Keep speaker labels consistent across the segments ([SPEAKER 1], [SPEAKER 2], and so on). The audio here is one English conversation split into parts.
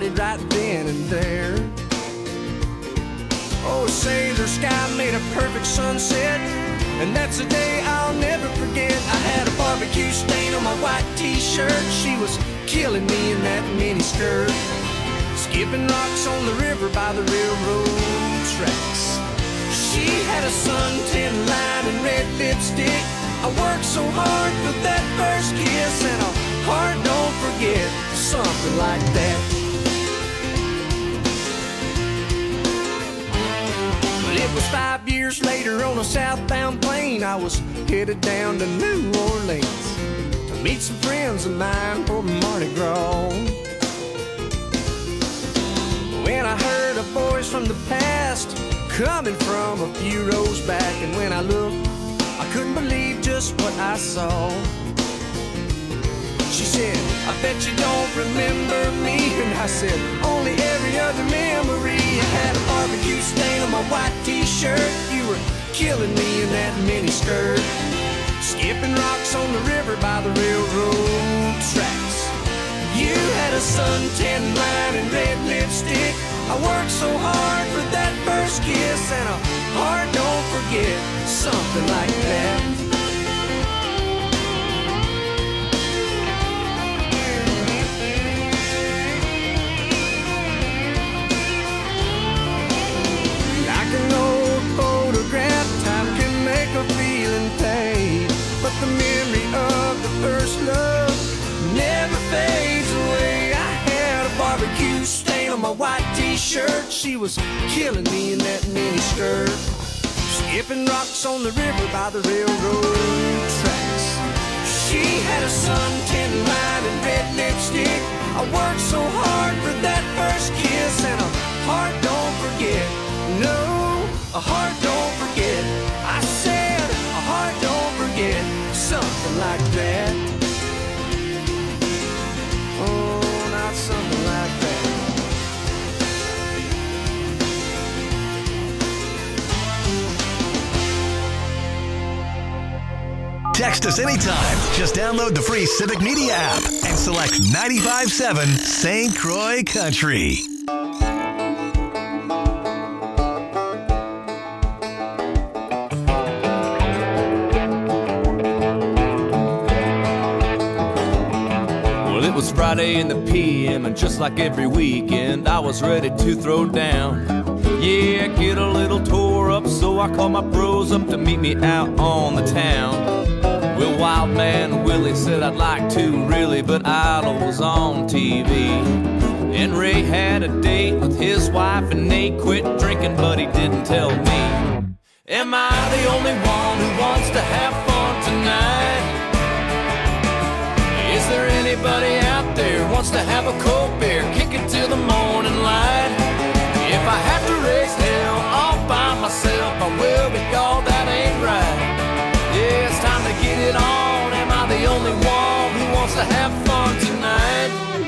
[SPEAKER 1] started right then and there. Oh, say the sky made a perfect sunset, and that's a day I'll never forget. I had a barbecue stain on my white t-shirt. She was killing me in that mini skirt, skipping rocks on the river by the railroad tracks. She had a suntan line and red lipstick. I worked so hard for that first kiss, and a heart don't forget, something like that. But it was 5 years later on a southbound plane. I was headed down to New Orleans to meet some friends of mine for Mardi Gras. When I heard a voice from the past coming from a few rows back, and when I looked, I couldn't believe just what I saw. She said, I bet you don't remember me. And I said, only every other memory. I had a barbecue stain on my white t-shirt. You were killing me in that mini skirt, skipping rocks on the river by the railroad tracks. You had a suntan line and red lipstick. I worked so hard for that first kiss, and a heart don't forget, something like that. Like an old photograph, time can make a feeling fade, but the memory of the first love never fades away. I had a barbecue stain on my white t-shirt. She was killing me in that mini skirt, skipping rocks on the river by the railroad tracks. She had a suntan line and red lipstick. I worked so hard for that first kiss, and a heart don't forget. No, a heart don't forget. I said a heart don't forget, something like that. Oh, not something like that.
[SPEAKER 2] Text us anytime. Just download the free Civic Media app and select 95.7 St. Croix Country.
[SPEAKER 3] Well, it was Friday in the PM, and just like every weekend, I was ready to throw down. Yeah, get a little tore up, so I called my bros up to meet me out on the town. Well, Wild Man Willie said I'd like to really, but Idol was on TV. And Ray had a date with his wife, and Nate quit drinking, but he didn't tell me. Am I the only one who wants to have fun tonight? Is there anybody out there who wants to have a cold beer, kick it till the morning light? If I have to raise hell all by myself, I will, but y'all, that ain't right. Yeah, it's time to get it on. Am I the only one who wants to have fun tonight?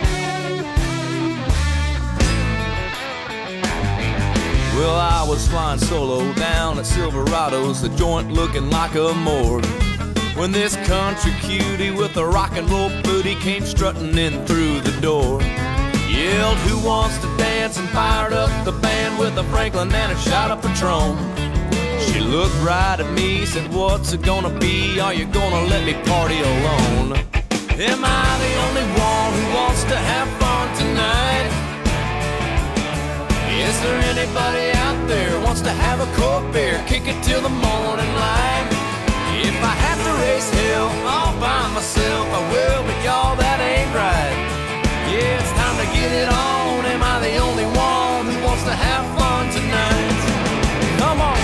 [SPEAKER 3] Well, I was flying solo down at Silverado's, the joint looking like a morgue, when this country cutie with a rock and roll booty came strutting in through the door. Yelled, who wants to dance, and fired up the band with a Franklin and a shot of Patron. She looked right at me, said, what's it gonna be? Are you gonna let me party alone? Am I the only one who wants to have fun tonight? Is there anybody out there who wants to have a cold beer, kick it till the morning light? If I have to raise hell all by myself, I will, but y'all, that ain't right. Yeah, it's time to get it on. Am I the only one who wants to have fun tonight? Come on.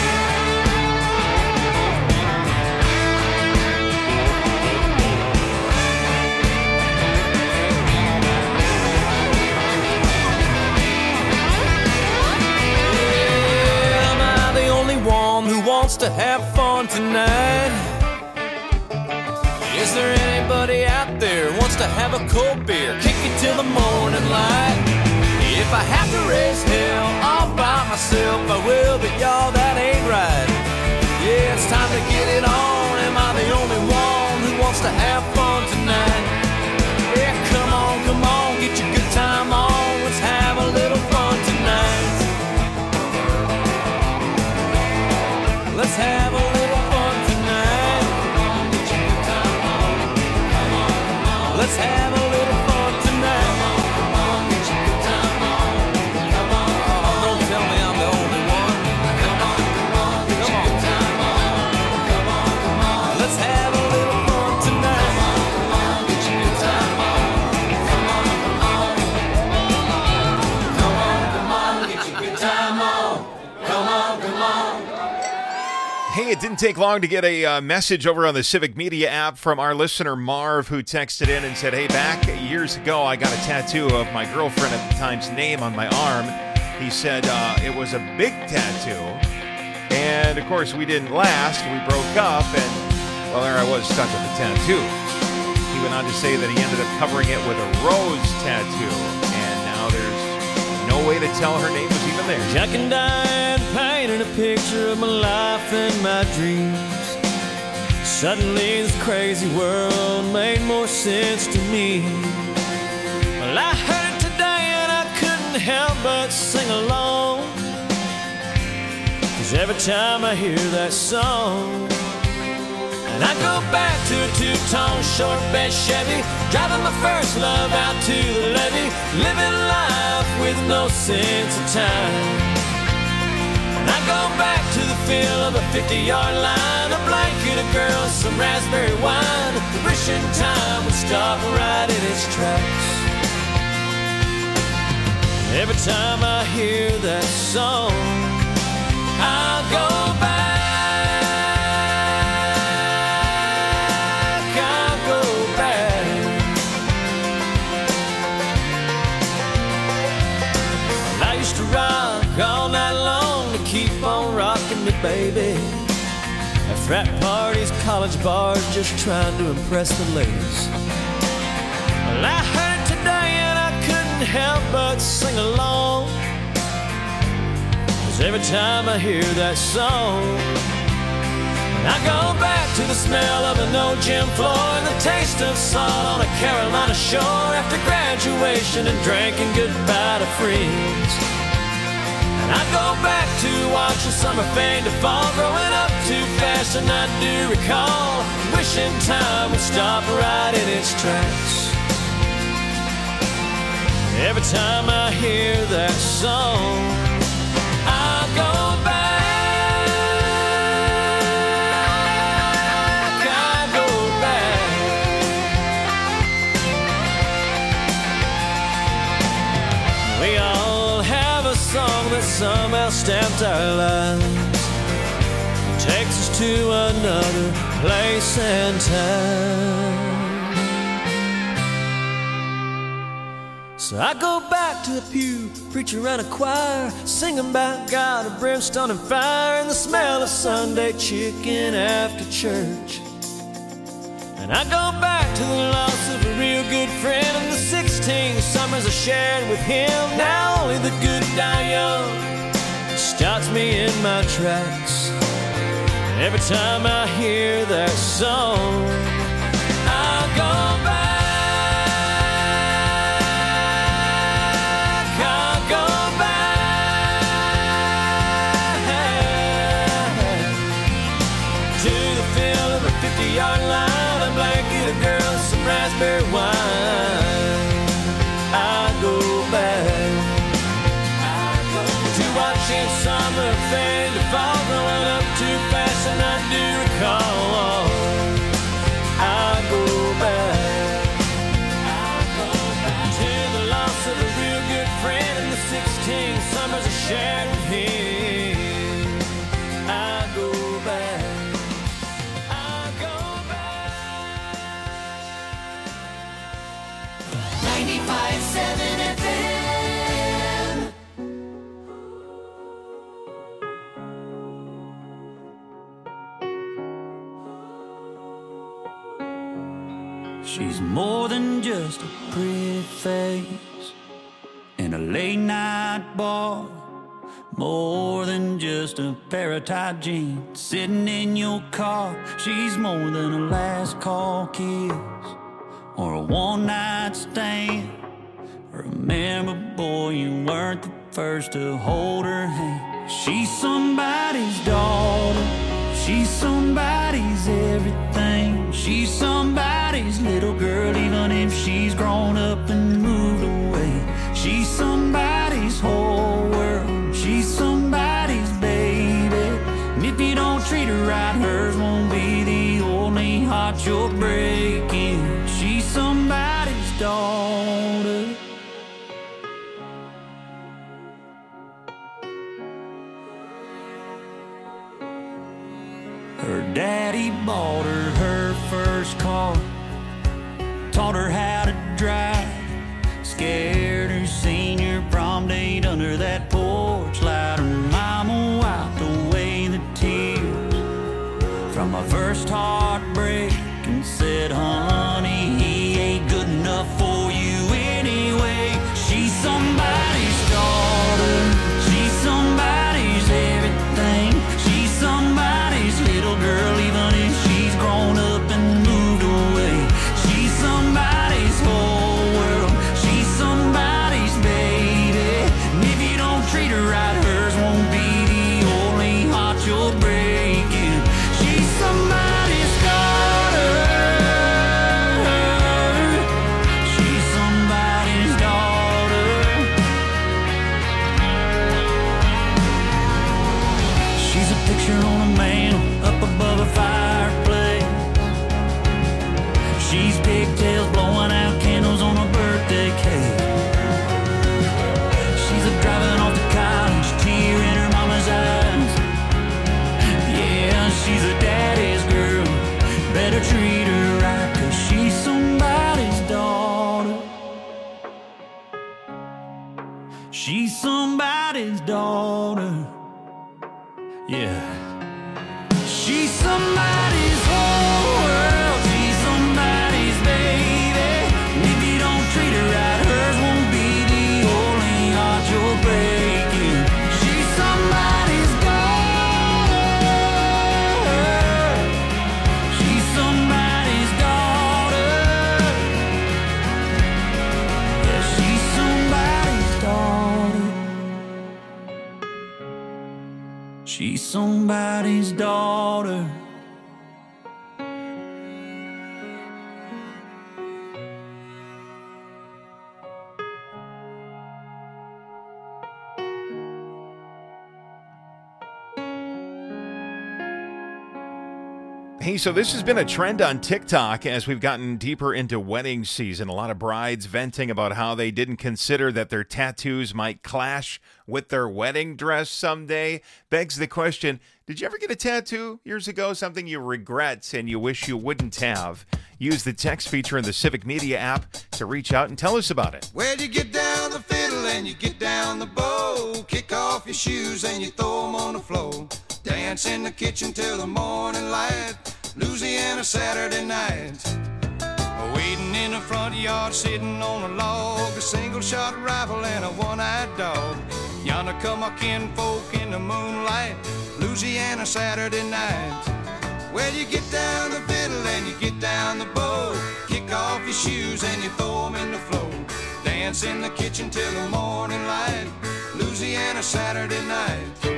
[SPEAKER 3] Yeah, am I the only one who wants to have fun tonight? Is there anybody out there who wants to have a cold beer, kick it till the morning light? If I have to raise hell all by myself, I will, but y'all, that ain't right. Yeah, it's time to get it on. Am I the only one who wants to have fun tonight? Yeah, come on, get your good time on. Let's have
[SPEAKER 4] Hey, it didn't take long to get a message over on the Civic Media app from our listener Marv, who texted in and said, hey, back years ago, I got a tattoo of my girlfriend at the time's name on my arm. He said it was a big tattoo. And, of course, we didn't last. We broke up, and, well, there I was stuck with the tattoo. He went on to say that he ended up covering it with a rose tattoo, and now there's no way to tell her name was even there.
[SPEAKER 3] Jack and Diane painted a picture of my life and my dreams. Suddenly this crazy world made more sense to me. Well, I heard it today and I couldn't help but sing along, 'cause every time I hear that song, and I go back to a two-tone short bed Chevy, driving my first love out to the levee, living life with no sense of time. And I go back to the feel of a 50-yard line, a blanket of girls, some raspberry wine, wishing time would stop right in its tracks. Every time I hear that song, I'll go back. All night long to keep on rocking me, baby. At frat parties, college bars, just trying to impress the ladies. Well, I heard it today and I couldn't help but sing along, 'cause every time I hear that song, I go back to the smell of an old gym floor and the taste of salt on a Carolina shore after graduation and drinking goodbye to friends. I go back to watching summer fade to fall, growing up too fast and I do recall, wishing time would stop right in its tracks. Every time I hear that song, I go back, I go back. We all have a song that somehow stamped our lives, takes us to another place and time. So I go back to the pew, preacher and a choir, singing about God of brimstone and fire, and the smell of Sunday chicken after church. And I go back to the loss of a real good friend and the 16 summers I shared with him. Now only the good die young stops me in my tracks. Every time I hear that song, I go back, I go back to the feel of a 50-yard line, a blanket of girls, some raspberry wine. I go back to watching summer fade to fall, growing up too fast and I do recall. I go back to the loss of a real good friend and the 16 summers I shared with him. I go back, I go back.
[SPEAKER 5] 95.7 FM.
[SPEAKER 6] She's more than just a pretty face in a late night bar, more than just a pair of tight jeans sitting in your car. She's more than a last call kiss or a one night stand. Remember, boy, you weren't the first to hold her hand. She's somebody's daughter, she's somebody's everything. She's somebody's little girl, even if she's grown up and moved away. She's somebody's whole world, she's somebody's baby. And if you don't treat her right, hers won't be the only heart you're breaking. She's somebody's daughter. Her daddy bought her first car, taught her how to drive, scared her senior prom date under that porch light. Her mama wiped away the tears from my first heartbreak and said, honey, he ain't good enough for you anyway. She's somebody's daughter, she's somebody's everything, she's somebody's little girl, even if she's grown up and moved away. She's somebody's whole world, she's somebody's baby, and if you don't treat her right, hers won't be the only heart you're breaking. She's somebody's daughter, she's somebody's daughter. She's a picture on a mantle up above a fireplace. She's pigtails blowing out candles on a birthday cake. She's a driving off to college, tear in her mama's eyes. Yeah, she's a daddy's girl, better treat her right, 'cause she's somebody's daughter. She's somebody's daughter. Yeah. She's somebody's whole world, she's somebody's baby, and if you don't treat her right, hers won't be the only heart you're breaking. She's somebody's daughter, she's somebody's daughter. Yeah, she's somebody's daughter. She's somebody's daughter.
[SPEAKER 4] Hey, so this has been a trend on TikTok as we've gotten deeper into wedding season. A lot of brides venting about how they didn't consider that their tattoos might clash with their wedding dress someday. Begs the question, did you ever get a tattoo years ago? Something you regret and you wish you wouldn't have? Use the text feature in the Civic Media app to reach out and tell us about it.
[SPEAKER 1] Well, you get down the fiddle and you get down the bow, kick off your shoes and you throw them on the floor, dance in the kitchen till the morning light, Louisiana Saturday night. Waiting in the front yard, sitting on a log, a single-shot rifle and a one-eyed dog. Yonder come our kinfolk in the moonlight, Louisiana Saturday night. Well, you get down the fiddle and you get down the bow, kick off your shoes and you throw them in the floor, dance in the kitchen till the morning light, Louisiana Saturday night.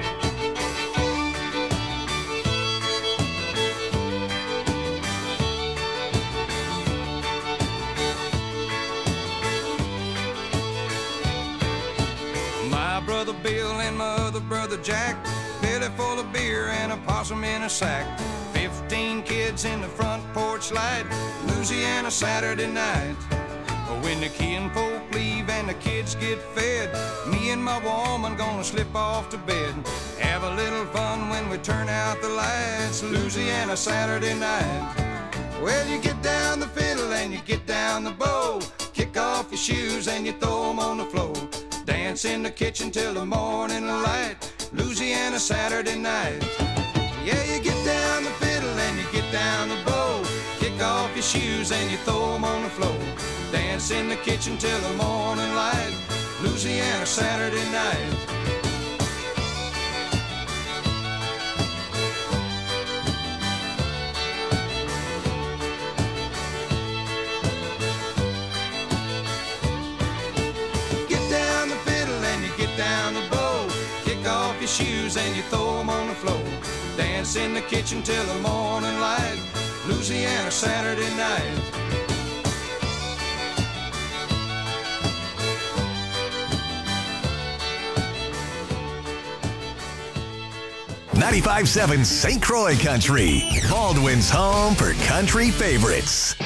[SPEAKER 1] Brother Bill and my other brother Jack, belly full of beer and a possum in a sack, 15 kids in the front porch light, Louisiana Saturday night. When the kinfolk leave and the kids get fed, me and my woman gonna slip off to bed, have a little fun when we turn out the lights, Louisiana Saturday night. Well, you get down the fiddle and you get down the bow, kick off your shoes and you throw them on the floor, dance in the kitchen till the morning light, Louisiana Saturday night. Yeah, you get down the fiddle and you get down the bow, kick off your shoes and you throw them on the floor, dance in the kitchen till the morning light, Louisiana Saturday night. Shoes and you throw them on the floor, dance in the kitchen till the morning light, Louisiana Saturday night.
[SPEAKER 2] 95.7 St. Croix Country, Baldwin's home for country favorites.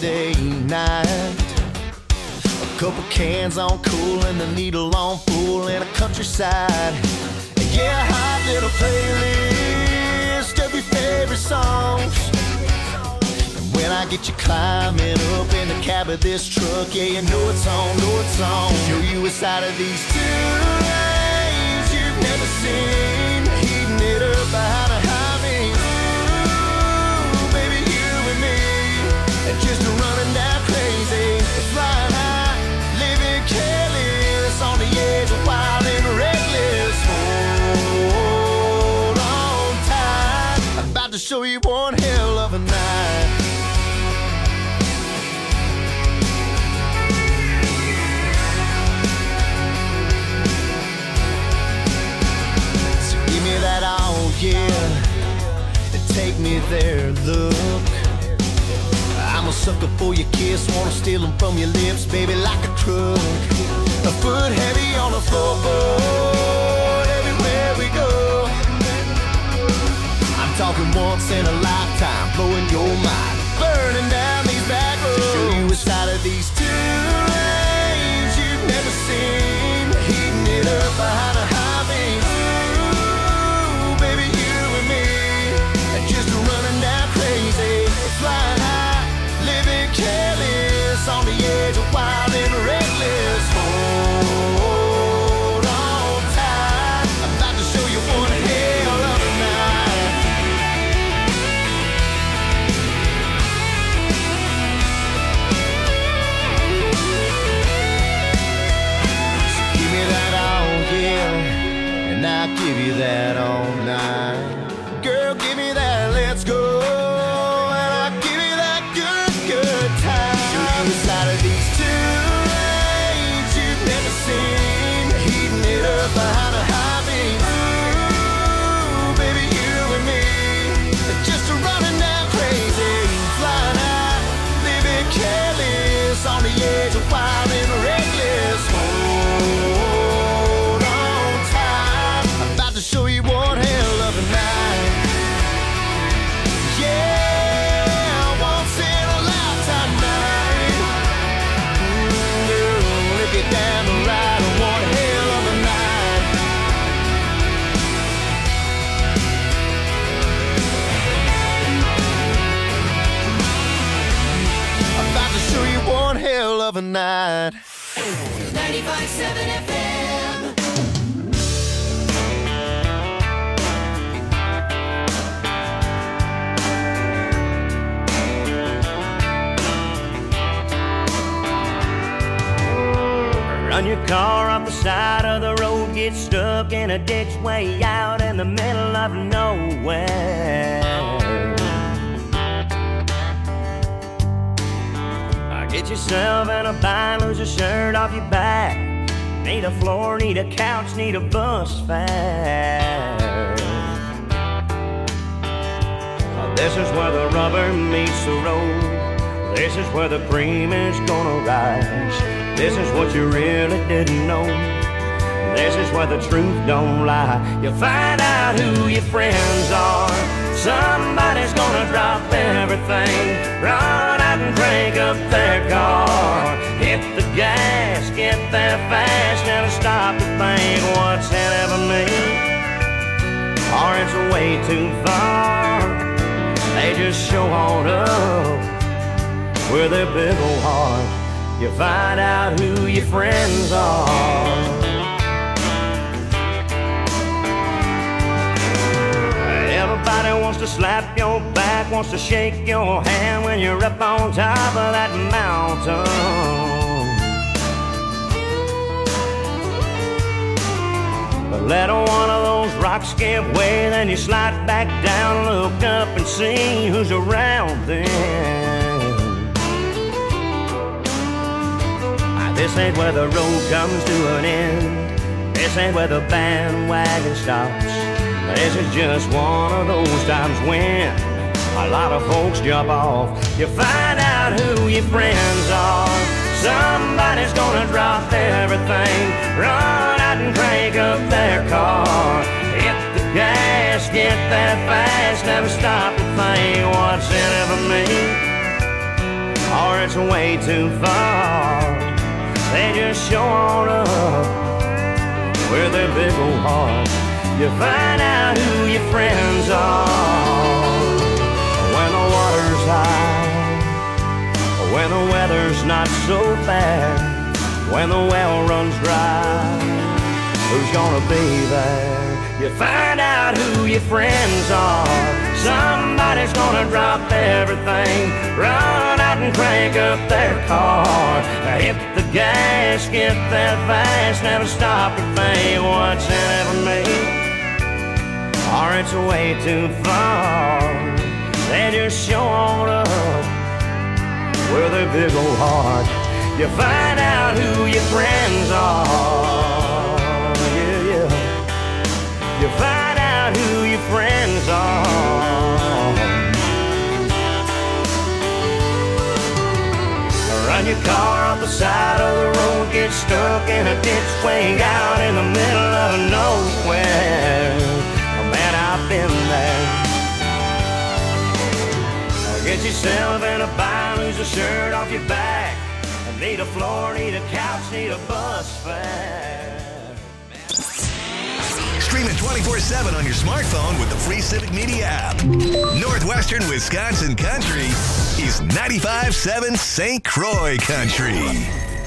[SPEAKER 5] Saturday night. A couple cans on cool and the needle on full in a countryside. Yeah, a hot little playlist of your favorite songs. And when I get you climbing up in the cab of this truck, yeah, you know it's on, Show you a side of these two lanes you've never seen. Heating it up behind a highway. Ooh, baby, you and me, and just running down crazy, flying high, living careless, on the edge of wild and reckless. Hold on tight, I'm about to show you one hell of a night. So give me that oh yeah, and take me there, look. I'm a sucker for your kiss, wanna steal them from your lips, baby, like a truck. A foot heavy on the floorboard, everywhere we go. I'm talking once in a lifetime, blowing your mind, burning down these back roads. To show you a side of these two lanes you've never seen. Heating it up behind a highway. Ooh, baby, you and me, and just running down crazy, flying high, living careless, on the edge of wild and reckless. Hold on tight, I'm about to show you one hell of a night. So give me that all yeah, and I'll give you that all night. Girl, give me that, let's go. Side of these two lanes you've never seen. Heating it up behind a highway. Ooh, baby, you and me, just running down crazy, flying high, living careless, on the edge of wild and reckless. Hold on tight, I'm about to show you one hell of a night. Yeah, once in a lifetime night. Get down the ride on one hell of a night. I'm about to show you one hell of a night.
[SPEAKER 7] 95.7 FM.
[SPEAKER 8] Run your car off the side of the road, get stuck in a ditch way out in the middle of nowhere. Get yourself in a bind, lose your shirt off your back. Need a floor, need a couch, need a bus fare. This is where the rubber meets the road. This is where the cream is gonna rise. This is what you really didn't know. This is where the truth don't lie. You find out who your friends are. Somebody's gonna drop everything, run out and crank up their car. Hit the gas, get there fast, and stop to think what's in it for me, or it's way too far. They just show on up with their big old heart. You find out who your friends are. Everybody wants to slap your back, wants to shake your hand when you're up on top of that mountain. But let one of those rocks give way, then you slide back down, look up and see who's around then. This ain't where the road comes to an end. This ain't where the bandwagon stops. This is just one of those times when a lot of folks jump off. You find out who your friends are. Somebody's gonna drop everything, run out and crank up their car. Hit the gas, get there fast, never stop to think what's in it for me, or it's way too far. They just show on up with their big old heart. You find out who your friends are when the water's high, when the weather's not so bad, when the well runs dry. Who's gonna be there? You find out who your friends are. Somebody's gonna drop everything, run out and crank up their car, hit the gas, get that fast, never stop to think what's in it for me, or it's way too far. They just show on up with their big old heart. You find out who your friends are. Yeah, yeah. You find out who your friends are. Run your car off the side of the road, get stuck in a ditch way out in the middle of nowhere. Oh, man, I've been there. Get yourself in a bind, lose a shirt off your back. Need a floor, need a couch, need a bus fare.
[SPEAKER 2] Stream it 24/7 on your smartphone with the free Civic Media app. Northwestern Wisconsin Country is 95.7 St. Croix Country.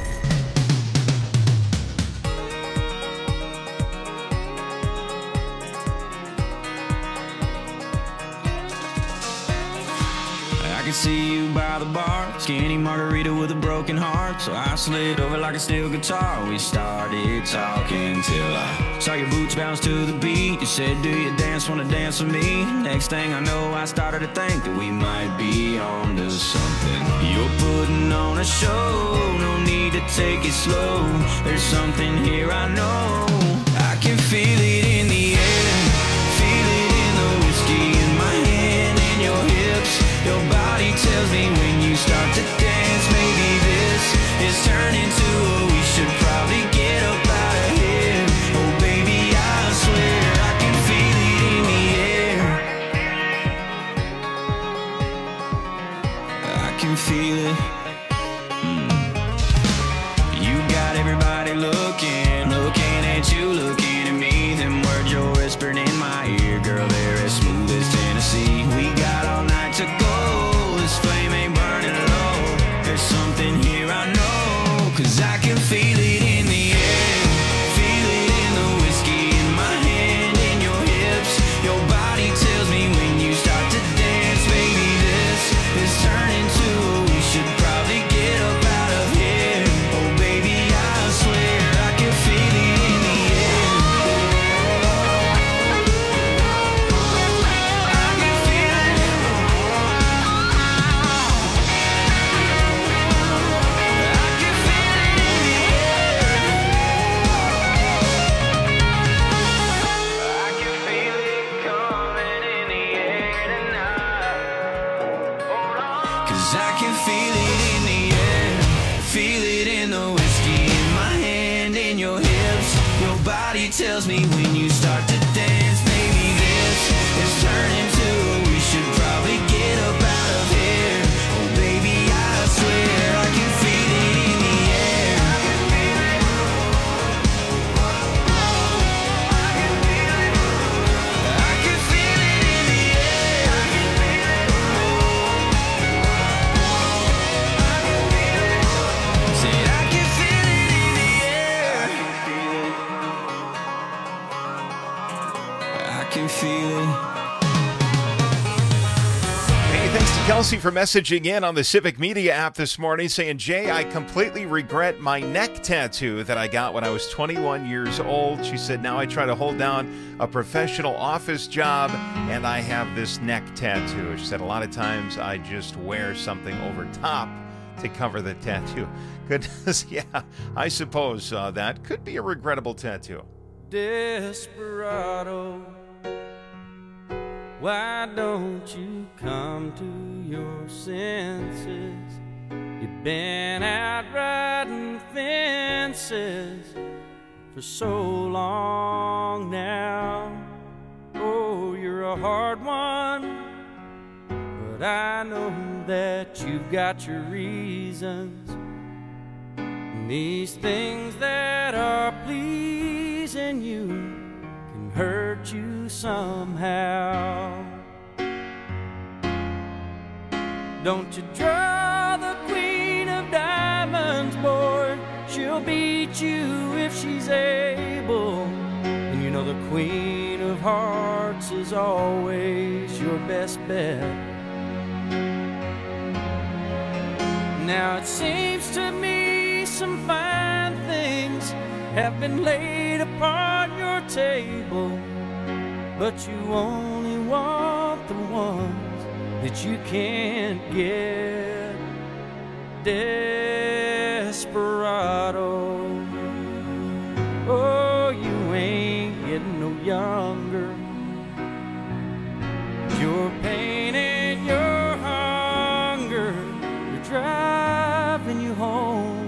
[SPEAKER 6] I can see you by the bar, skinny margarita with a broken heart. So I slid over like a steel guitar. We started talking till I saw your boots bounce to the beat. You said, do you dance, wanna dance with me? Next thing I know, I started to think that we might be on to something. You're putting on a show, no need to take it slow. There's something here I know. I can feel it in the air, feel it in the whiskey in my hand and your hips. Your body tells me when you start to dance, maybe this is turning to a we should probably get up out of here. Oh baby, I swear I can feel it in the air. I can feel it. You got everybody looking at you, looking at me. Them words you're whispering in my ear, girl, they're as smooth as Tennessee. We got all night to go. This flame ain't burning low. There's something here I know, 'cause I can feel it in the air, feel it in the whiskey in my hand and your hips. Your body tells me when you start to dance, baby, this is turning to a we should probably get up out of here. Oh baby, I swear I can feel it in the air. I can feel it. I can feel it in the air, feel it in the whiskey in my hand and your hips. Your body tells me when you start to dance, maybe this is turning to a we should probably get up out of here. Oh baby, I swear I can feel it in the air. I can feel it in the air. Said I can feel it in the air. I can feel it.
[SPEAKER 4] Hey, thanks to Kelsey for messaging in on the Civic Media app this morning saying, Jay, I completely regret my neck tattoo that I got when I was 21 years old. She said, now I try to hold down a professional office job and I have this neck tattoo. She said, a lot of times I just wear something over top to cover the tattoo. Goodness, yeah, I suppose that could be a regrettable tattoo.
[SPEAKER 1] Desperado, why don't you come to your senses? You've been out riding fences for so long now. Oh, you're a hard one, but I know
[SPEAKER 3] that you've got your reasons. And these things that are pleasing you can hurt you somehow. Don't you draw the queen of diamonds, boy. She'll beat you if she's able. And you know the queen of hearts is always your best bet. Now it seems to me some fine things have been laid upon your table, but you only want the ones that you can't get. Desperado, oh, you ain't getting no younger. Your pain and your hunger are driving you home.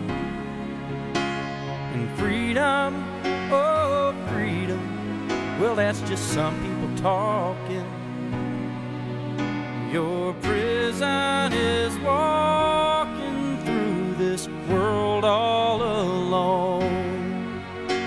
[SPEAKER 3] And freedom, oh, freedom, well, that's just some people talking. Your prison is walking through this world all alone.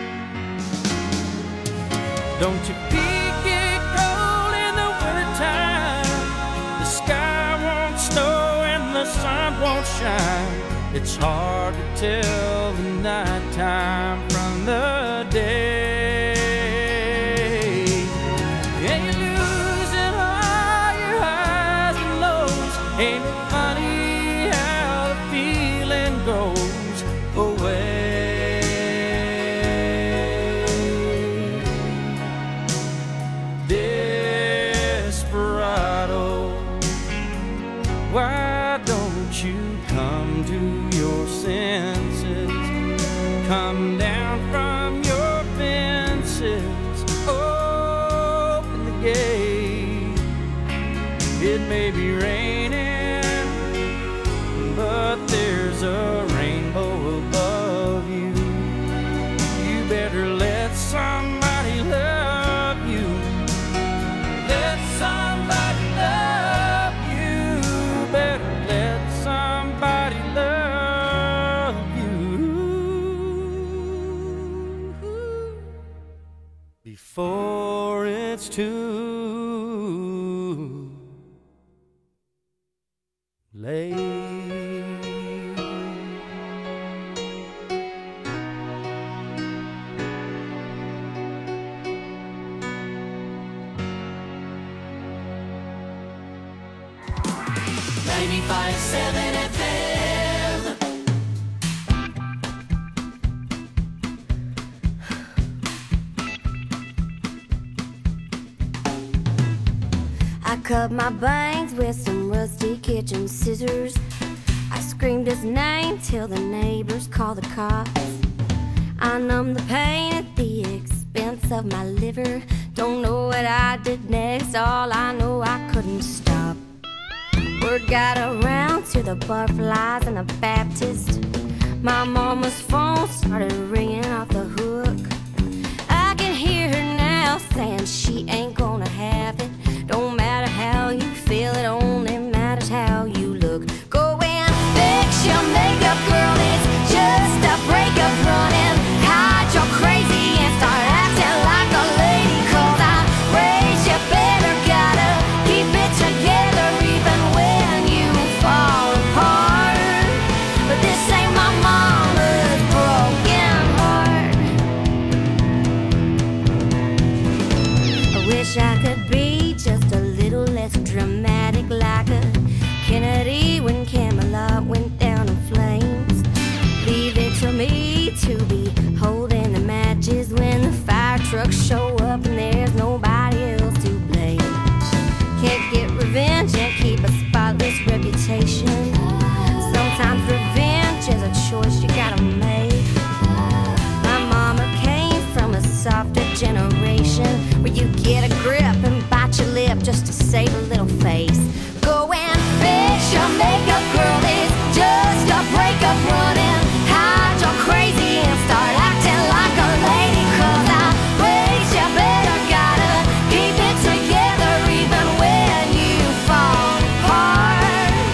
[SPEAKER 3] Don't you peek it cold in the wintertime? The sky won't snow and the sun won't shine. It's hard to tell the nighttime from the day. Ain't it funny how the feeling goes away? Desperado, why don't you come to your senses? Come down from your fences, open the gate. It may be raining, but there's a rainbow above you. You better let somebody love you. Let somebody love you. Better let somebody love you before it's too late.
[SPEAKER 7] 95.7 FM.
[SPEAKER 9] I cut my bangs with some rusty kitchen scissors. I screamed his name till the neighbors called the cops. I numbed the pain at the expense of my liver. Don't know what I did next, all I know I couldn't stop. Word got around to the butterflies and the Baptist. My mama's phone started ringing off the hook. I can hear her now saying she ain't gonna have it. Don't matter how you feel, it only matters how you look. Go and fix your makeup, girl, it's just a breakup running. Hide your crazy and start acting like a lady. 'Cause I raised you better, gotta keep it together even when you fall apart. But this ain't my mama's broken heart. I wish I could be just a little less dramatic, like a Kennedy when Camelot went down in flames. Leave it to me to be holding the matches when the fire trucks show up and there's nobody else to blame. Can't get revenge and keep a spotless reputation. Sometimes revenge is a choice you gotta make. My mama came from a softer generation where you get a grip and bite your lip just to save a little face. Go and fix your makeup, girl, it's just a breakup running. Hide your crazy and start acting like a lady. 'Cause I raised you better, gotta keep it together even when you fall apart.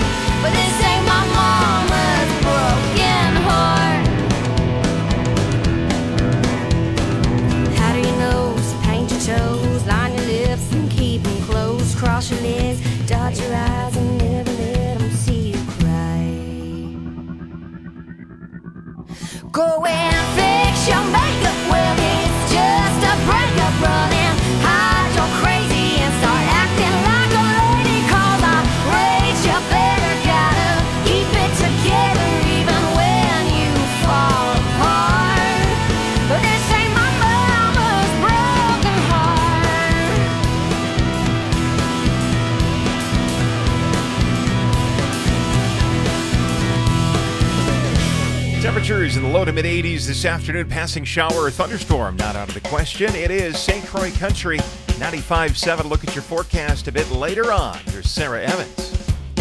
[SPEAKER 9] Go and fix your makeup. Well, it's just a breakup. Running hide your crazy and start acting like a lady. 'Cause I raised you better. Gotta keep it together even when you fall apart. But this ain't my mama's broken heart.
[SPEAKER 4] Temperatures in the low to mid 80s this afternoon. Passing shower or thunderstorm not out of the question. It is St. Croix Country 95.7. Look at your forecast a bit later on. Here's Sarah Evans.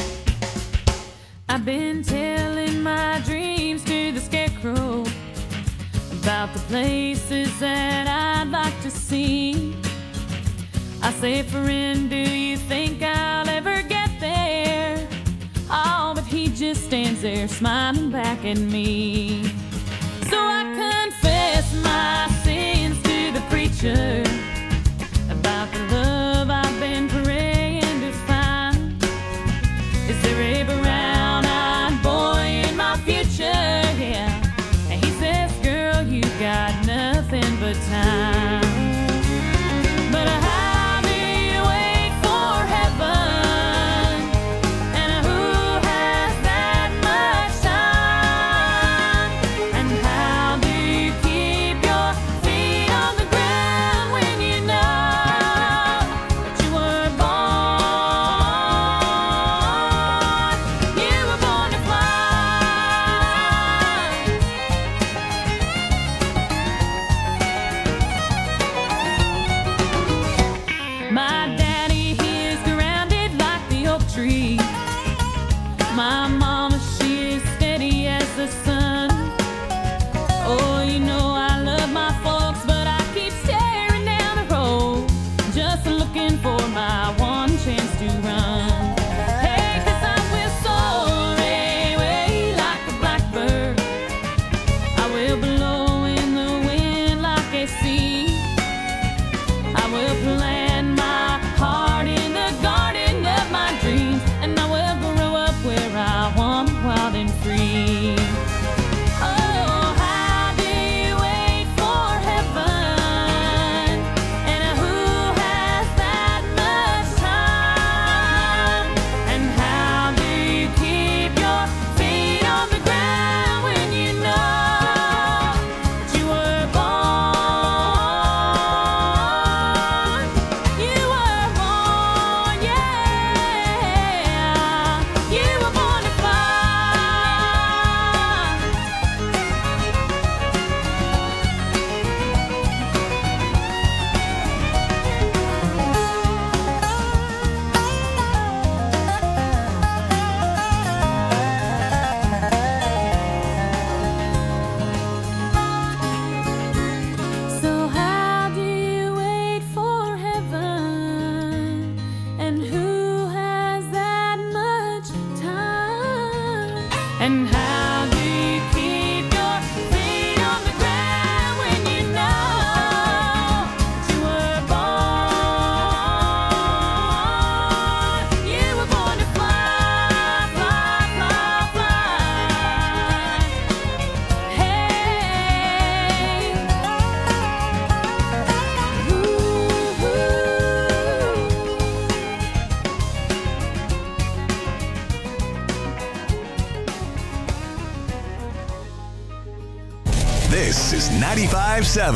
[SPEAKER 10] I've been telling my dreams to the scarecrow about the places that I'd like to see. I say, friend, do you think I'll ever get there? Oh, but he just stands there smiling back at me. So I confess my sins to the preacher about the love I've been praying to find. Is there a brown-eyed boy in my future? Yeah. And he says, girl, you got nothing but time. But how do you wait for heaven? And who has that much time? And how do you keep your feet on the ground when you know that you were born? You were born to fly. My daddy, he is grounded like the oak tree. My mama, she is steady as the sun. Oh, you know I love my folks, but I keep staring down the road, just looking for my one chance to run. Hey, 'cause I will soar away like a blackbird. I will blow in the wind like a sea. I will plant my heart in the garden of my dreams, and I will grow up where I want, wild and free. Oh, how do you wait for heaven? And who has that much time? And how do you keep your feet on the ground when you know that you were born? You were born, yeah. You were born to fly. So how do you wait for heaven? And who has that much time? And how do you keep your feet on the ground when you know that you were born? You were born to fly, fly, fly, fly. Hey.
[SPEAKER 2] This is 95.7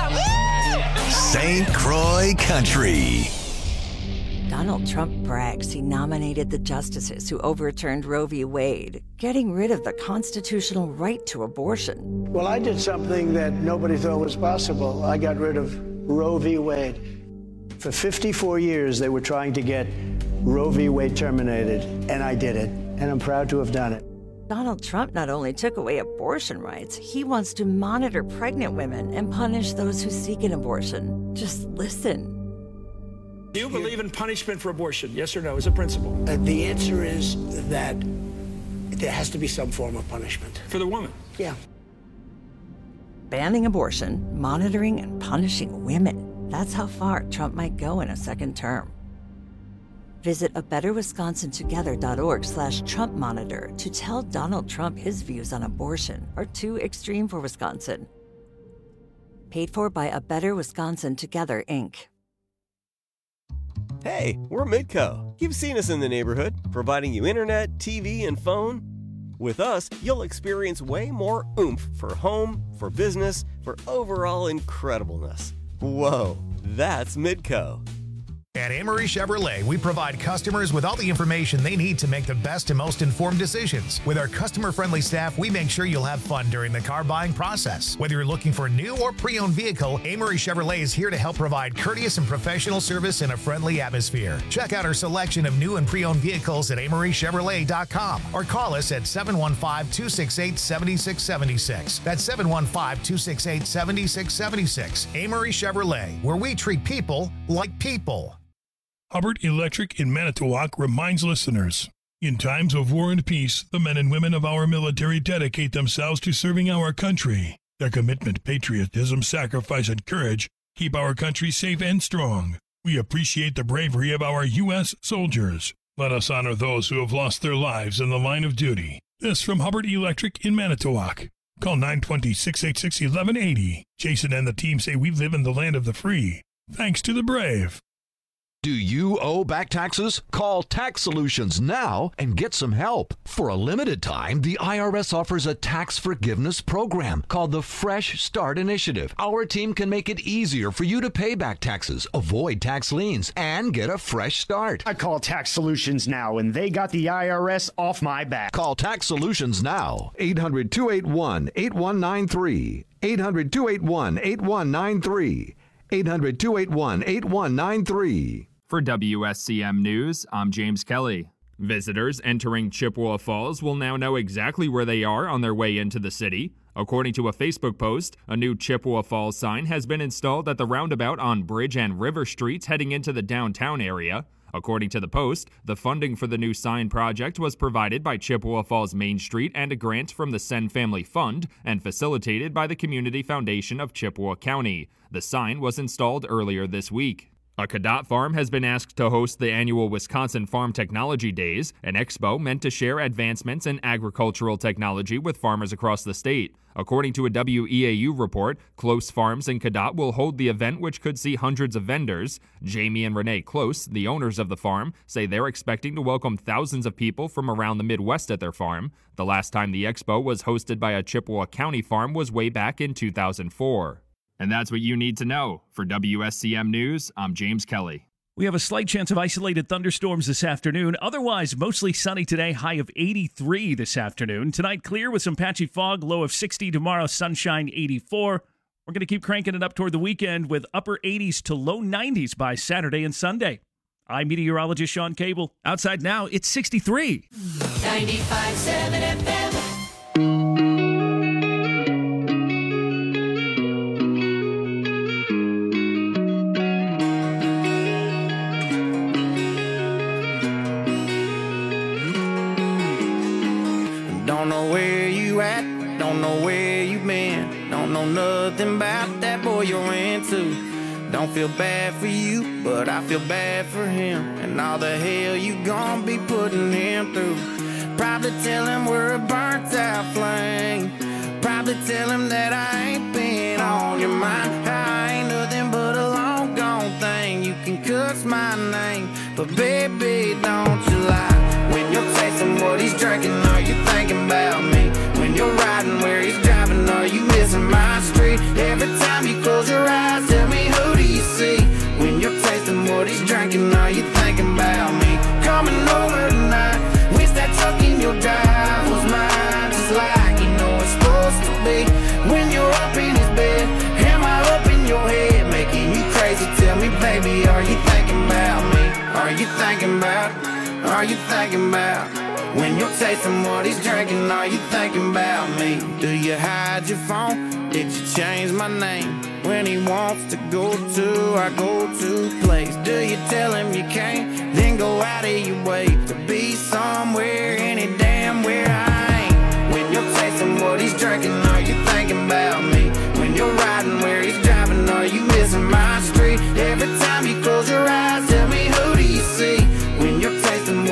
[SPEAKER 2] St. Croix Country.
[SPEAKER 11] Donald Trump brags he nominated the justices who overturned Roe v. Wade, getting rid of the constitutional right to abortion.
[SPEAKER 12] Well, I did something that nobody thought was possible. I got rid of Roe v. Wade. For 54 years, they were trying to get Roe v. Wade terminated, and I did it, and I'm proud to have done it.
[SPEAKER 11] Donald Trump not only took away abortion rights, he wants to monitor pregnant women and punish those who seek an abortion. Just listen.
[SPEAKER 13] Do you believe in punishment for abortion? Yes or no, as a principle?
[SPEAKER 12] The answer is that there has to be some form of punishment.
[SPEAKER 13] For the woman?
[SPEAKER 12] Yeah.
[SPEAKER 11] Banning abortion, monitoring and punishing women. That's how far Trump might go in a second term. Visit abetterwisconsintogether.org/Trump Monitor to tell Donald Trump his views on abortion are too extreme for Wisconsin. Paid for by A Better Wisconsin Together, Inc.
[SPEAKER 14] Hey, we're Midco. You've seen us in the neighborhood, providing you internet, TV, and phone. With us, you'll experience way more oomph for home, for business, for overall incredibleness. Whoa, that's Midco.
[SPEAKER 15] At Amory Chevrolet, we provide customers with all the information they need to make the best and most informed decisions. With our customer-friendly staff, we make sure you'll have fun during the car buying process. Whether you're looking for a new or pre-owned vehicle, Amory Chevrolet is here to help provide courteous and professional service in a friendly atmosphere. Check out our selection of new and pre-owned vehicles at AmoryChevrolet.com or call us at 715-268-7676. That's 715-268-7676. Amory Chevrolet, where we treat people like people.
[SPEAKER 16] Hubbard Electric in Manitowoc reminds listeners, in times of war and peace, the men and women of our military dedicate themselves to serving our country. Their commitment, patriotism, sacrifice, and courage keep our country safe and strong. We appreciate the bravery of our U.S. soldiers. Let us honor those who have lost their lives in the line of duty. This from Hubbard Electric in Manitowoc. Call 920-686-1180. Jason and the team say we live in the land of the free. Thanks to the brave.
[SPEAKER 17] Do you owe back taxes? Call Tax Solutions now and get some help. For a limited time, the IRS offers a tax forgiveness program called the Fresh Start Initiative. Our team can make it easier for you to pay back taxes, avoid tax liens, and get a fresh start.
[SPEAKER 18] I call Tax Solutions now, and they got the IRS off my back.
[SPEAKER 17] Call Tax Solutions now. 800-281-8193. 800-281-8193. 800-281-8193.
[SPEAKER 19] For WSCM News, I'm James Kelly. Visitors entering Chippewa Falls will now know exactly where they are on their way into the city. According to a Facebook post, a new Chippewa Falls sign has been installed at the roundabout on Bridge and River Streets heading into the downtown area. According to the post, the funding for the new sign project was provided by Chippewa Falls Main Street and a grant from the Sen Family Fund and facilitated by the Community Foundation of Chippewa County. The sign was installed earlier this week. A Cadott farm has been asked to host the annual Wisconsin Farm Technology Days, an expo meant to share advancements in agricultural technology with farmers across the state. According to a WEAU report, Close Farms in Cadott will hold the event, which could see hundreds of vendors. Jamie and Renee Close, the owners of the farm, say they're expecting to welcome thousands of people from around the Midwest at their farm. The last time the expo was hosted by a Chippewa County farm was way back in 2004. And that's what you need to know. For WSCM News, I'm James Kelly.
[SPEAKER 20] We have a slight chance of isolated thunderstorms this afternoon. Otherwise, mostly sunny today, high of 83 this afternoon. Tonight, clear with some patchy fog, low of 60. Tomorrow, sunshine, 84. We're going to keep cranking it up toward the weekend with upper 80s to low 90s by Saturday and Sunday. I'm meteorologist Sean Cable. Outside now, it's 63.
[SPEAKER 7] 95.7 FM.
[SPEAKER 1] Don't know where you at, don't know where you been, don't know nothing about that boy you're into. Don't feel bad for you, but I feel bad for him, and all the hell you gon' be putting him through. Probably tell him we're a burnt out flame, probably tell him that I ain't been on your mind. I ain't nothing but a long gone thing, you can cuss my name, but baby don't you lie. When you're tasting what he's drinking, are you thinking about me? When you're riding where he's driving, are you missing my street? Every time you close your eyes, tell me who do you see? When you're tasting what he's drinking, are you thinking about me? Coming over tonight, wish that truck in your drive was mine, just like you know it's supposed to be. When you're up in his bed, am I up in your head, making you crazy? Tell me, baby, are you thinking about me? Are you thinking about? Are you thinking about? When you're tasting what he's drinking, are you thinking about me? Do you hide your phone? Did you change my name? When he wants to go to our go-to place, do you tell him you can't? Then go out of your way to be somewhere, any damn where I ain't. When you're tasting what he's drinking, are you thinking about me? When you're riding where he's driving, are you missing my street? Every time you close your eyes, tell me who do you see? When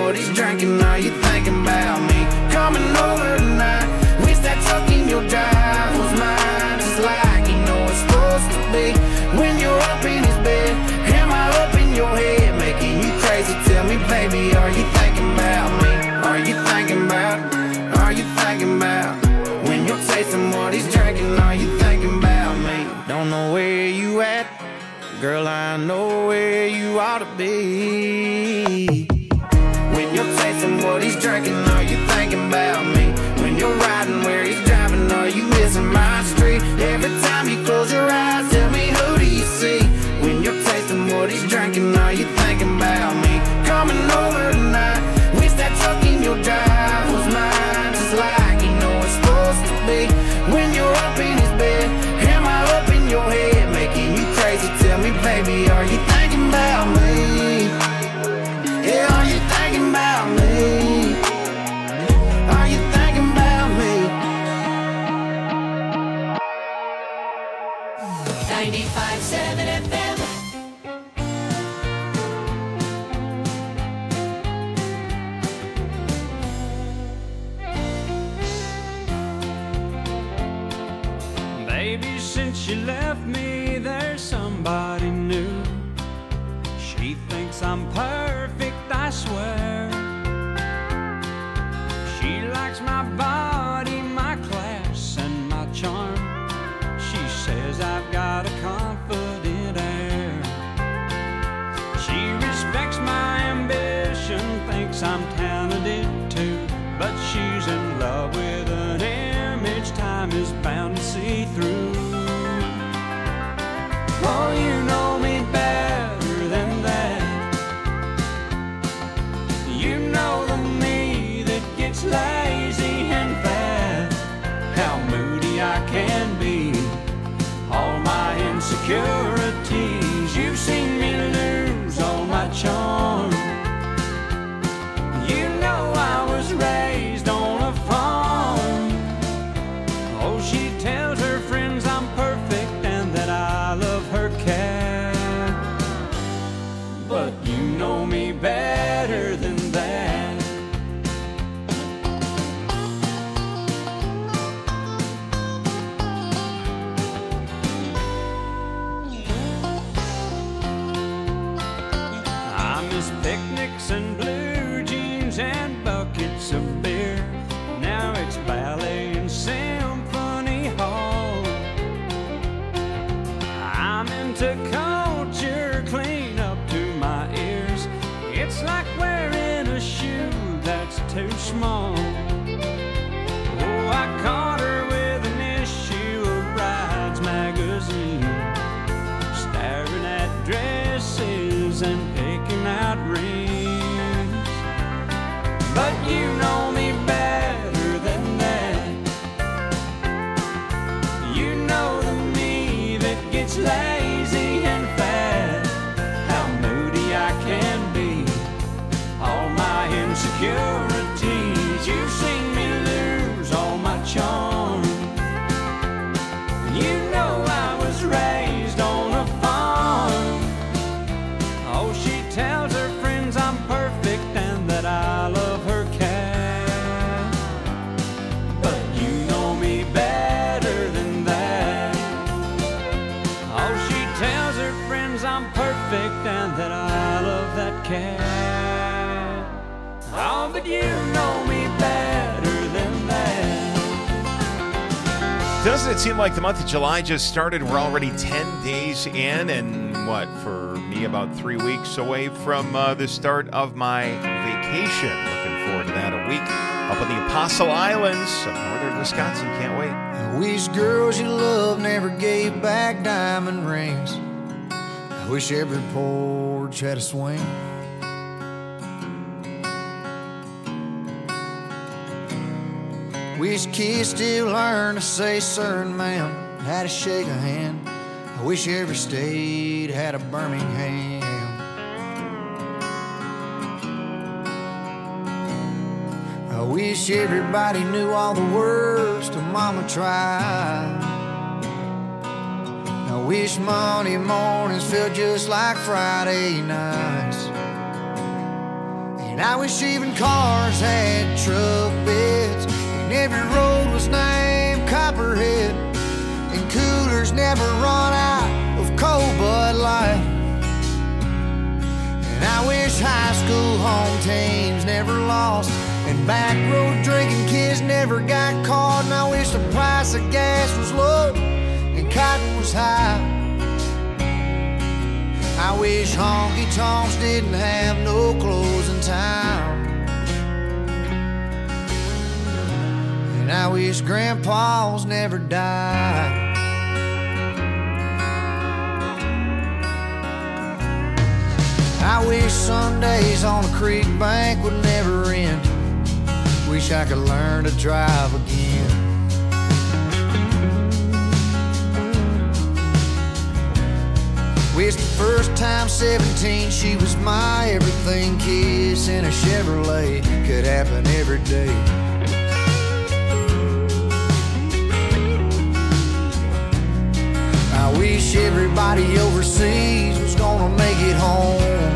[SPEAKER 1] what he's drinking. Are you thinking about me? Coming over tonight. Wish that truck in your drive was mine, just like you know it's supposed to be. When you're up in his bed, am I up in your head, making you crazy? Tell me, baby, are you thinking about me? Are you thinking about? Are you thinking about? When you're tasting what he's drinking, are you thinking about me? Don't know where you at, girl, I know where you ought to be. When you're tasting what he's drinking, are you thinking about me? When you're riding where he's driving, are you missing my street? Every time you close your eyes, tell me, who do you see? When you're tasting what he's drinking, are you thinking about me? Coming over tonight. Wish that truck in your drive was mine, just like you know it's supposed to be. When you're up in his bed, am I up in your head, making you crazy? Tell me, baby, are you thinking about me? Yeah, are you thinking about me? Are you thinking about me?
[SPEAKER 7] 95.7 FM.
[SPEAKER 6] Baby, since you left me, there's somebody new. She thinks I'm perfect, I swear. She likes my body, my class, and my charm. She says I've got a confident air. She respects my ambition, thinks I'm talented too. But she's in love with an image time is bound to see through. Oh, you know me better than that. You know the me that gets lazy and fat. How moody I can be, all my insecurities. You've seen me lose all my charm. You know I was raised on a farm. Oh, she tells her friends I'm perfect and that I love her cat. But you know me better than that. I miss picnics and blue jeans and buckets of beer. Now it's ballet and symphony hall. I'm into culture clean up to my ears. It's like wearing a shoe that's too small. Oh, I caught her with an issue of Brides magazine, staring at dresses and picking out rings. But you know me better than that. You know the me that gets lazy and fat. How moody I can be, all my insecurities. You've seen me lose all my charm. You know I was raised on a farm. Oh, she tells her friends I'm perfect and that I love her cat. But you know me better than that. Oh, she tells her friends I'm perfect and that I love that cat. Oh, but you know me better than that.
[SPEAKER 4] Doesn't it seem like the month of July just started? We're already 10 days in, and what, for me, about 3 weeks away from the start of my vacation. Looking forward to that. A week up on the Apostle Islands of northern Wisconsin. Can't wait.
[SPEAKER 1] I wish girls you love never gave back diamond rings. I wish every porch had a swing. Wish kids still learn to say sir and ma'am, how to shake a hand. I wish every state had a Birmingham. I wish everybody knew all the words to Mama Tried. I wish Monday mornings felt just like Friday nights. And
[SPEAKER 5] And I wish even cars had truck beds, and every road was named Copperhead, and coolers never run out of cold Bud Light. And I wish high school home teams never lost, and back road drinking kids never got caught. And I wish the price of gas was low and cotton was high. I wish honky tonks didn't have no closing time. And I wish grandpas never died. I wish Sundays on a creek bank would never end. Wish I could learn to drive again. Wish the first time 17 she was my everything kiss in a Chevrolet could happen every day. I wish everybody overseas was gonna make it home.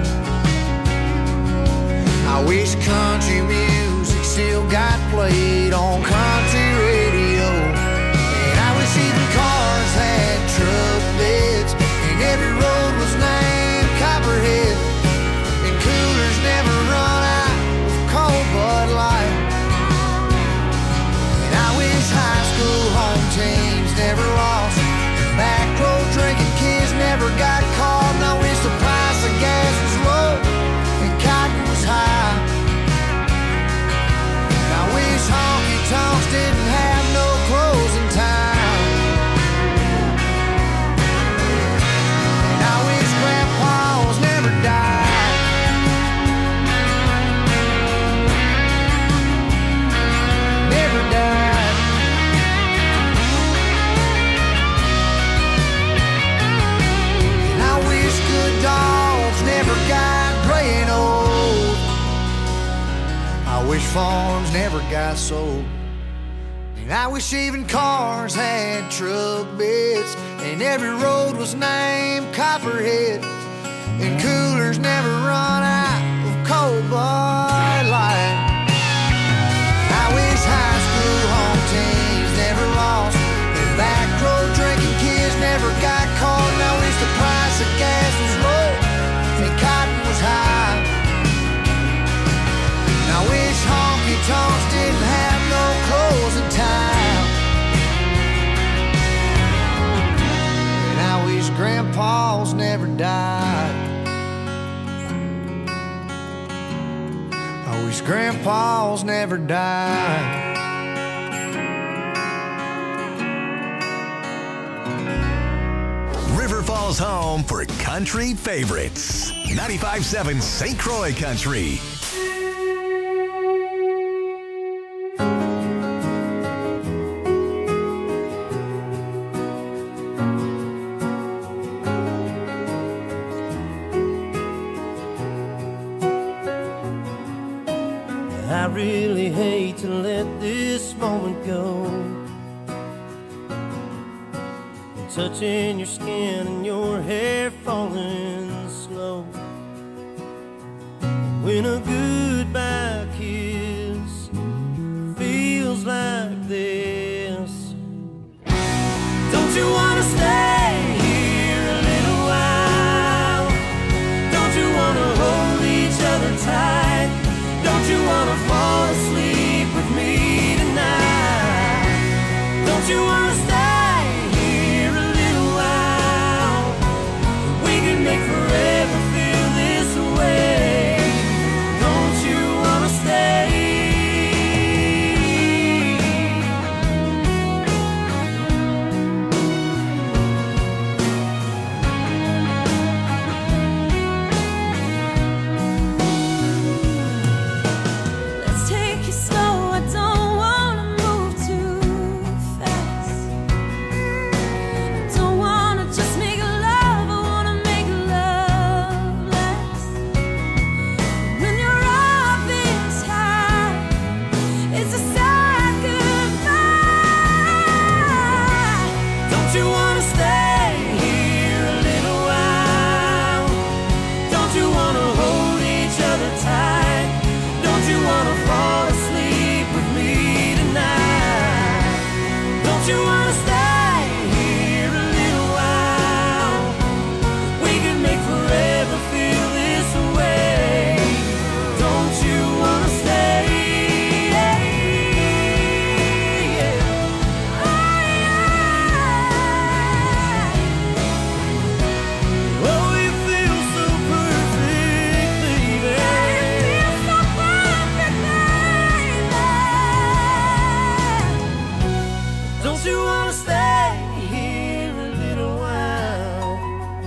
[SPEAKER 5] I wish country music still got played on country radio. And I wish even cars had truck beds, and every road was named Copperhead, and coolers never run out of cold Bud Light. And I wish high school home teams never lost, and back road drinking kids never got caught. And I wish the price of gas was low and cotton was high. And I wish honky tonks didn't have no closing time. And I wish grandpas never died. Never died. And I wish good dogs never got gray and old. I wish farms never got sold. And I wish even cars had truck beds, and every road was named Copperhead, and coolers never run out of cold Bud Light. I wish high school home teams never lost, and back road drinking kids never got caught. And I wish the price of gas was low and cotton was high. And I wish honky tonks didn't have no closing time. And I wish grandpas never died. I wish grandpas never died.
[SPEAKER 2] River Falls home for country favorites. 95.7 St. Croix Country.
[SPEAKER 21] I really hate to let this moment go. Touching your skin and your hair falling slow. When a goodbye kiss feels like this. Don't you wanna stay here a little while? Don't you wanna hold each other tight? Don't you wanna fall asleep with me tonight? Don't you wanna stay here a little while? We can make forever feel this way. Don't you wanna stay?
[SPEAKER 10] Let's take it slow, I don't wanna move too fast. I don't wanna just make love, I wanna make love last. When you're up is high, it's a sad goodbye. Don't you wanna stay here a little while? Don't you wanna hold each other tight?
[SPEAKER 21] Don't you wanna stay here a little while?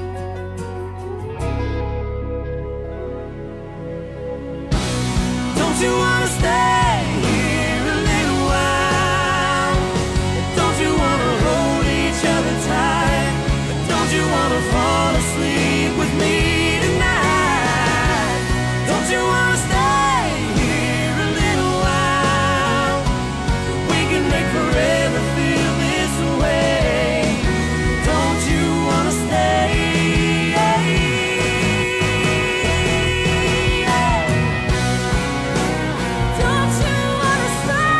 [SPEAKER 21] Don't you wanna stay here a little while? Don't you wanna hold each other tight? Don't you wanna fall asleep with me tonight? Don't you wanna stay here a little while? We can make forever feel this way. Don't you wanna stay? Don't you wanna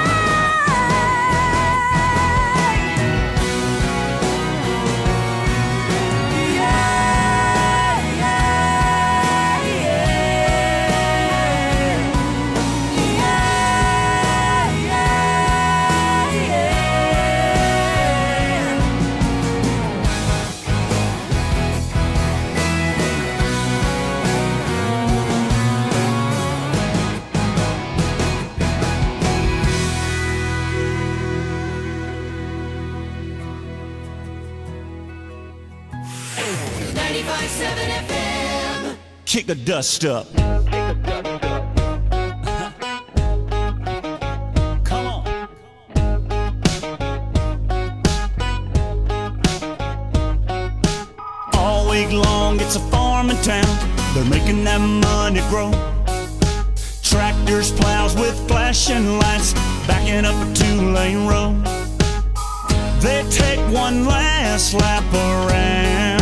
[SPEAKER 6] Kick the dust up. Come on. All week long, it's a farming town. They're making that money grow. Tractors, plows with flashing lights, backing up a two-lane road. They take one last lap around.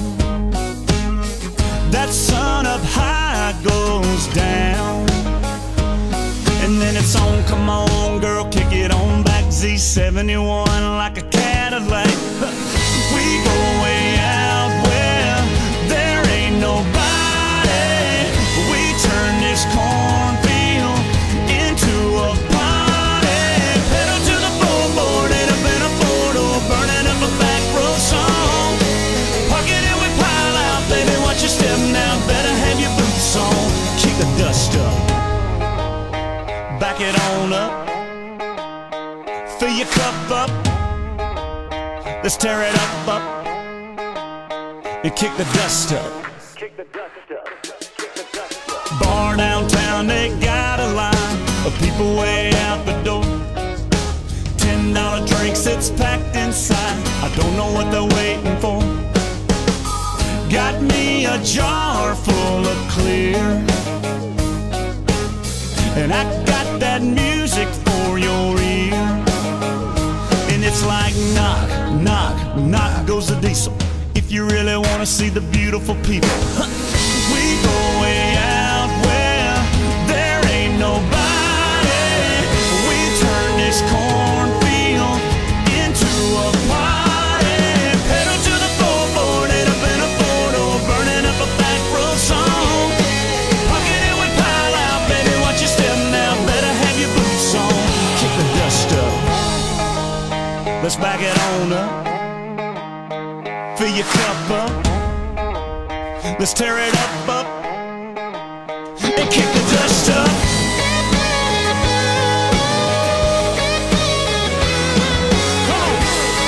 [SPEAKER 6] That sun up high goes down. And then it's on, come on girl, kick it on back. Z71 like a Cadillac. We go way out where there ain't nobody. We turn this cornfield into a party. Pedal to the floorboard, end up in a four-door, burning up a back road song. Park it and we pile out, baby, watch your step now. Better have your boots on. Kick the dust up. Back it on up. Fill your cup up. Let's tear it up. And kick the dust up. Bar downtown, they got a line of people way out the door. $10 drinks, it's packed inside. I don't know what they're waiting for. Got me a jar full of clear, and I got that music for your ear. And it's like knock, knock, knock goes the diesel. If you really want to see the beautiful people, we go way out where there ain't nobody. We turn this cornfield into a party. Pedal to the floorboard, end up in a four-door, burning up a back road song. Pocket it with pile out, baby, watch your step now. Better have your boots on. Kick the dust up. Let's back it on up. Fill your cup up. Let's tear it up. And kick the dust up. Come on.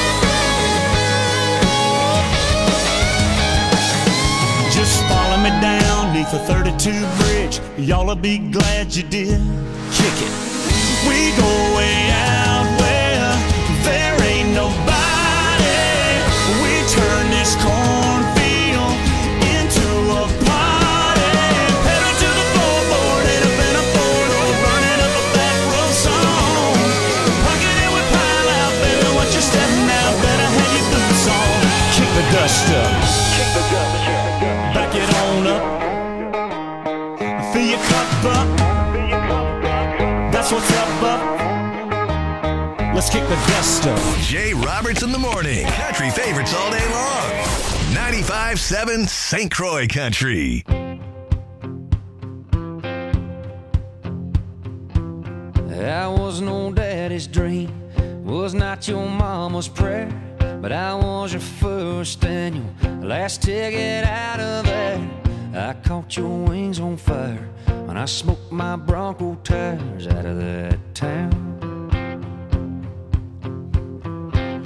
[SPEAKER 6] Just follow me down neath the 32 bridge. Y'all'll be glad you did. Kick it. We go way out where there ain't nobody. We turn this cornfield into a party. Pedal to the floorboard, end up in a four-door, burning up a back road song. Pocket it with pile out, baby, watch your step now. Better have your boots on. Kick the dust up. Back it on up. Fill your cup up. That's what's up. Let's kick the dust up.
[SPEAKER 2] Jay Roberts in the morning. Country favorites all day long. 95.7 St. Croix Country.
[SPEAKER 3] I was no daddy's dream, was not your mama's prayer, but I was your first and your last ticket out of there. I caught your wings on fire when I smoked my Bronco tires out of that town.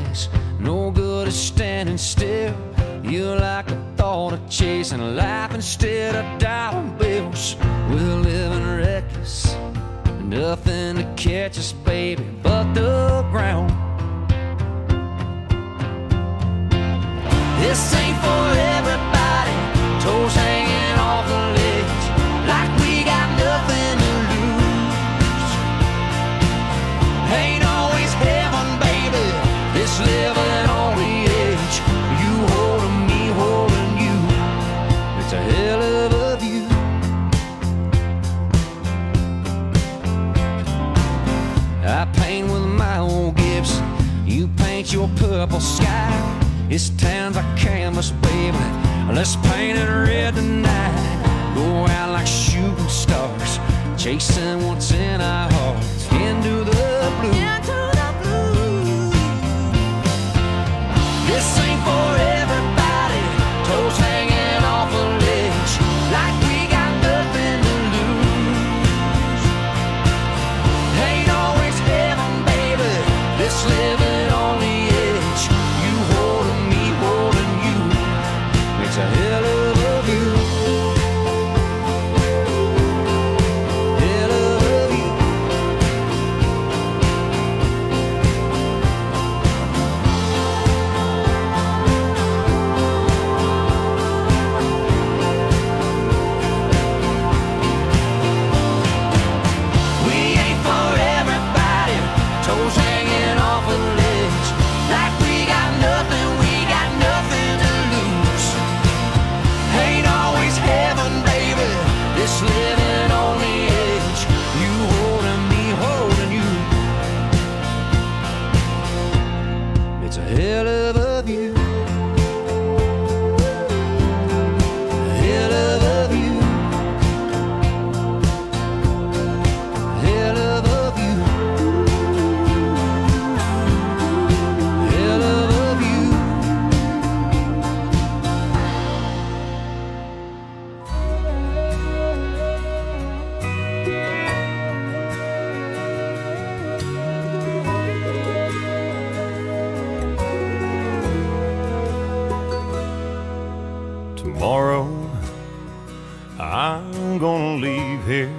[SPEAKER 3] reckless, no good at standing still. You like the thought of chasing life instead of dollar bills. We're living reckless, nothing to catch us, baby, but the ground. This ain't for everybody, toes hanging off the ledge, like we got nothing to lose. Ain't always heaven, baby, this living on the edge. You holding me, holding you, it's a hell of a view. I paint with my old Gibson, you paint your purple sky. This town's a canvas, baby, let's paint it red tonight. Go out like shooting stars, chasing what's in our hearts, into the blue. This ain't for everybody, toes hanging off a ledge, like we got nothing to lose. Ain't always heaven, baby, this living on the edge. You holding me, holding you, makes a hell of a view. Hell of a view. We ain't for everybody, toes hanging off a ledge, like we got nothing to lose. Ain't always heaven, baby, this living on the edge. You holding me, holding you, it's a hell of a view. Hell of a view. Hell of a view. Hell of a view.
[SPEAKER 8] Tomorrow, I'm gonna leave here.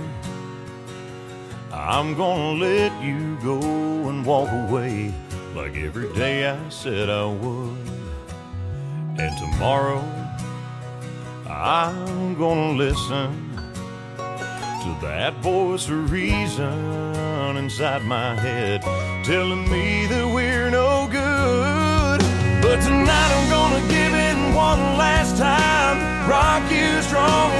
[SPEAKER 8] I'm gonna let you go and walk away like every day I said I would. And tomorrow, I'm gonna listen to that voice of reason inside my head telling me that we're no good. But tonight I'm gonna give it one last time, rock you strong